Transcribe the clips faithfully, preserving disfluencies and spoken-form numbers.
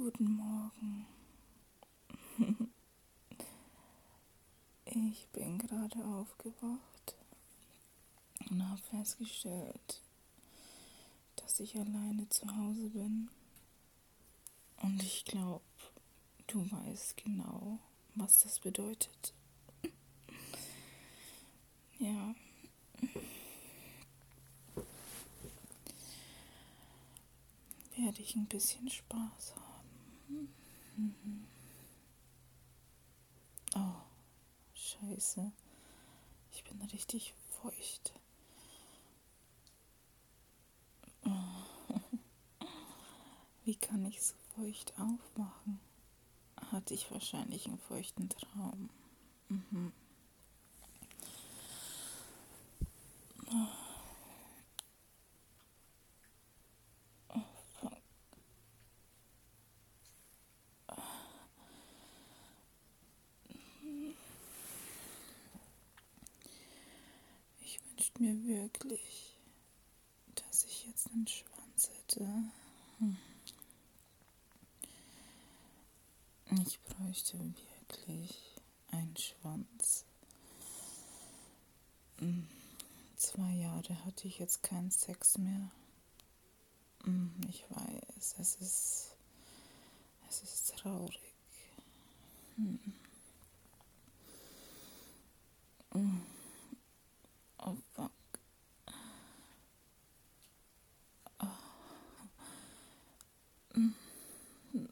Guten Morgen. Ich bin gerade aufgewacht und habe festgestellt, dass ich alleine zu Hause bin. Und ich glaube, du weißt genau, was das bedeutet. Ja. Werde ich ein bisschen Spaß haben. Mhm. Oh, scheiße. Ich bin richtig feucht. Oh. Wie kann ich so feucht aufwachen? Hatte ich wahrscheinlich einen feuchten Traum. Mhm. Oh, fuck. Ich wünschte mir wirklich, dass ich jetzt einen Schwanz hätte. Hm. Ich bräuchte wirklich einen Schwanz. Hm. Zwei Jahre hatte ich jetzt keinen Sex mehr. Hm. Ich weiß, es ist, es ist traurig. Hm. Hm. Oh fuck. Oh. Hm. Hm.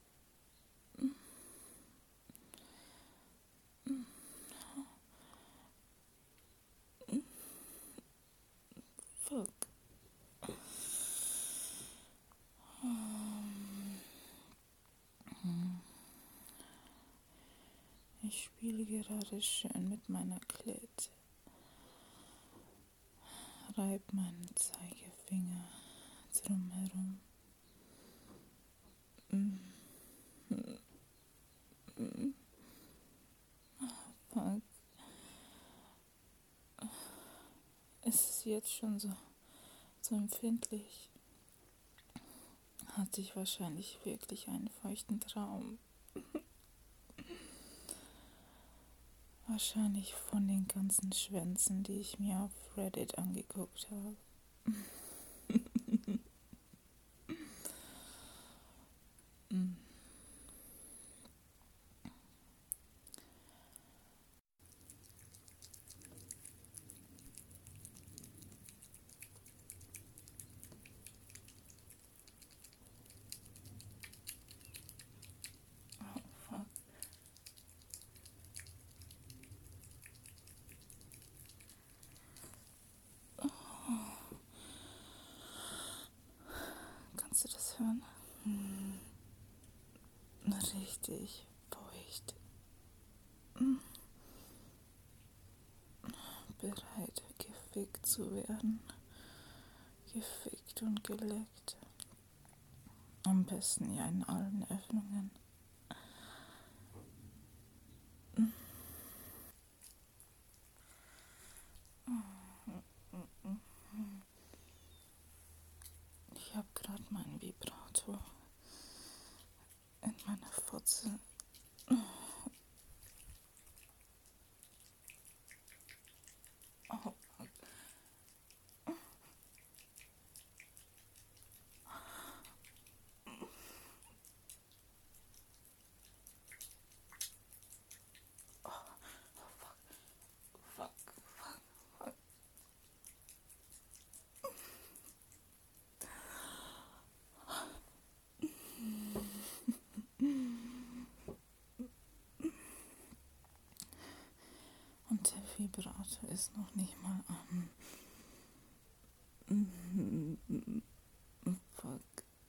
Hm. Hm. Fuck. Hm. Ich spiele gerade schön mit meiner Klit. Reib meinen Zeigefinger drumherum. Mm. Mm. Fuck. Es ist jetzt schon so, so empfindlich. Hatte ich wahrscheinlich wirklich einen feuchten Traum. Wahrscheinlich von den ganzen Schwänzen, die ich mir auf Reddit angeguckt habe. mm. Oh, fuck. Oh. Kannst du das hören? Hm. Richtig feucht. Hm. Bereit, gefickt zu werden. Gefickt und geleckt. Am besten ja in allen Öffnungen. Hm. Ich habe gerade meinen Vibrator in meiner Fotze. Oh, fuck. Fuck, fuck, fuck. Und der Vibrator ist noch nicht mal an. Fuck.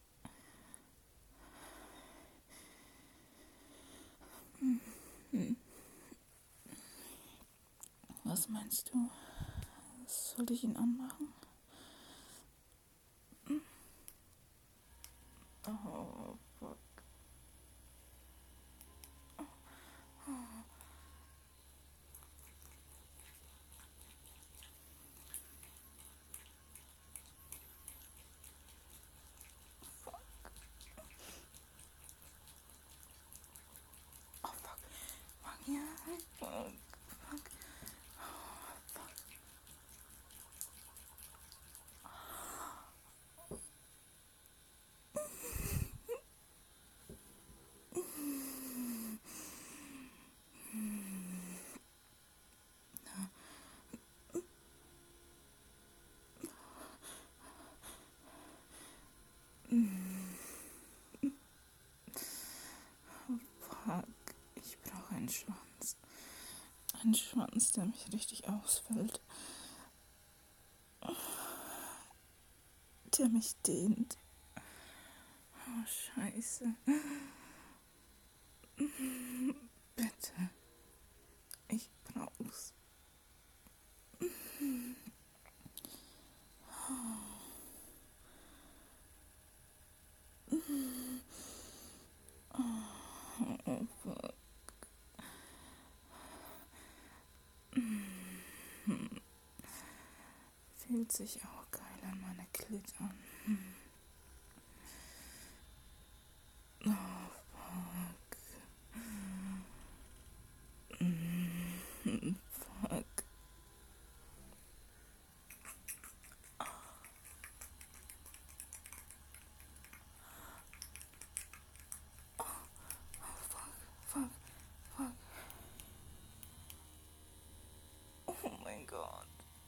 Was meinst du? Soll ich ihn anmachen? Oh, fuck. Schwanz. Ein Schwanz, der mich richtig ausfüllt. Der mich dehnt. Oh, Scheiße. Bitte. Ich brauch's. Oh, fuck. Fühlt sich auch geil an meine Klit an. Oh, fuck. Fuck. Fuck, fuck. Oh mein Gott.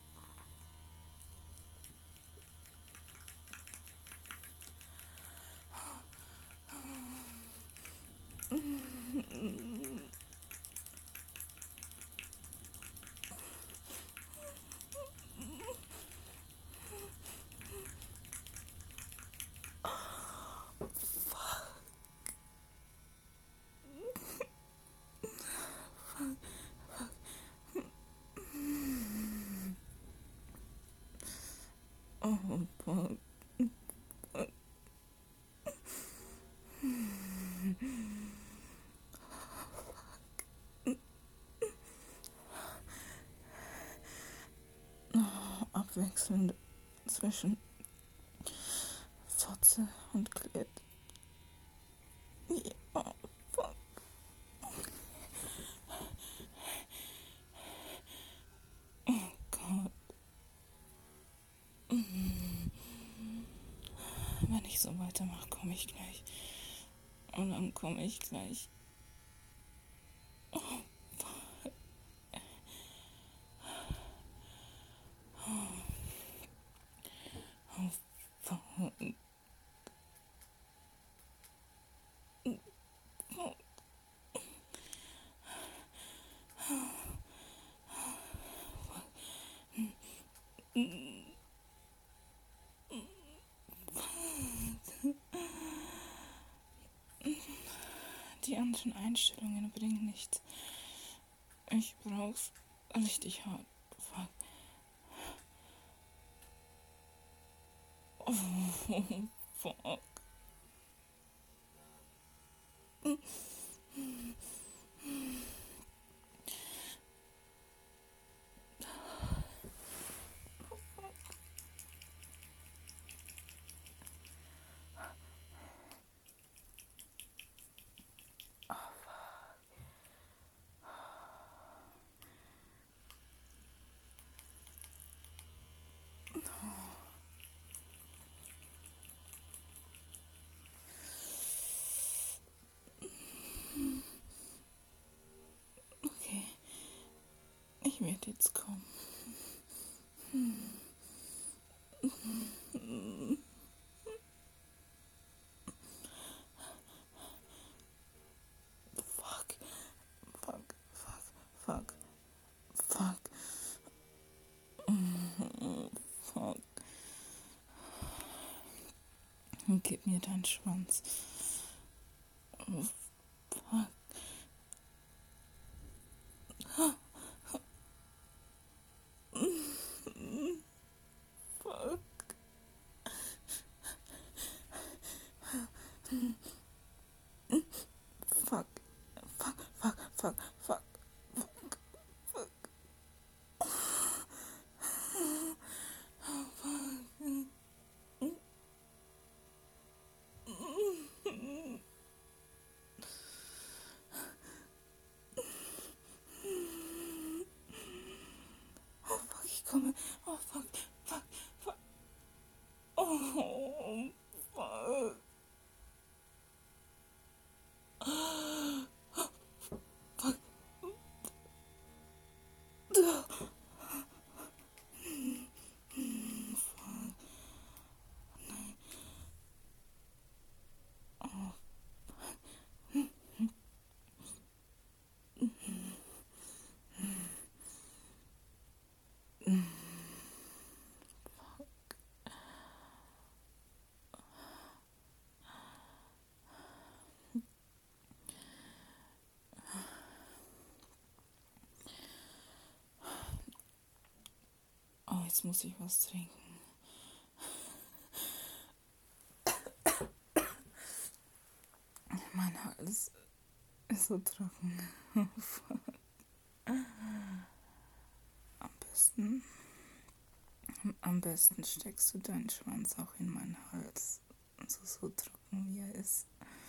Oh, fuck. Oh, abwechselnd zwischen Fotze und Klit. Ja, oh, fuck. Oh Gott. Wenn ich so weitermache, komme ich gleich. Und dann komme ich gleich. Oh, fuck. Oh, fuck. Die anderen Einstellungen bringen nichts. Ich brauch's richtig hart. Fuck. Oh, fuck. Okay. Ich werde jetzt kommen. Fuck. Fuck. Fuck. Fuck. Fuck. Fuck. Gib mir deinen Schwanz. Oh, fuck. Fuck. Fuck. Fuck. Fuck. Fuck. Fuck. Oh, fuck. Ich komme. Oh, fuck. Fuck. Fuck. Oh, fuck. Fuck. Oh. Oh, jetzt muss ich was trinken. Mein Hals ist so trocken. Am besten, am besten steckst du deinen Schwanz auch in meinen Hals. So, so trocken wie er ist.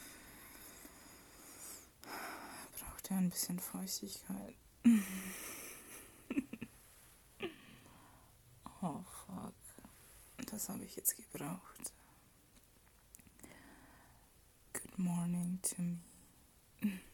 Braucht er ein bisschen Feuchtigkeit. Oh fuck. Das habe ich jetzt gebraucht. Good morning to me.